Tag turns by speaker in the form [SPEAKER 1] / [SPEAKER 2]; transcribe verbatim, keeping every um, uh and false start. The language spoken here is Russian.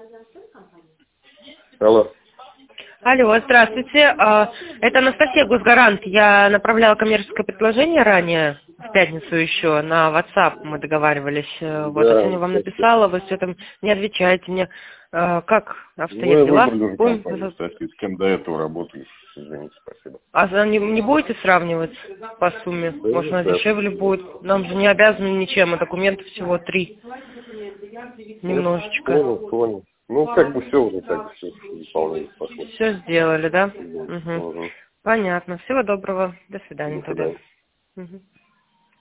[SPEAKER 1] Алло.
[SPEAKER 2] Алло, здравствуйте. А, Это Анастасия, Госгарант. Я направляла коммерческое предложение ранее, в пятницу еще, на WhatsApp мы договаривались. Э, Вот, я
[SPEAKER 1] Да,
[SPEAKER 2] сегодня вам
[SPEAKER 1] кстати.
[SPEAKER 2] написала, вы все там не отвечаете мне. А, Как
[SPEAKER 1] Ну,
[SPEAKER 2] обстоят
[SPEAKER 1] я
[SPEAKER 2] дела?
[SPEAKER 1] выбрал уже
[SPEAKER 2] Будем-
[SPEAKER 1] компанию, кстати, с кем до этого работали. Извините, спасибо.
[SPEAKER 2] А за- не, не будете сравнивать по сумме?
[SPEAKER 1] Да,
[SPEAKER 2] Может, она
[SPEAKER 1] да.
[SPEAKER 2] дешевле будет? Нам же не обязаны ничем, а документов всего три. Немножечко.
[SPEAKER 1] Понял, понял. Ну, как бы все уже, как бы все выполнили, пошло.
[SPEAKER 2] Все сделали, да?
[SPEAKER 1] Да.
[SPEAKER 2] Угу.
[SPEAKER 1] Угу.
[SPEAKER 2] Понятно. Всего доброго. До свидания
[SPEAKER 1] До
[SPEAKER 2] тогда.
[SPEAKER 1] свидания.
[SPEAKER 2] Мгм.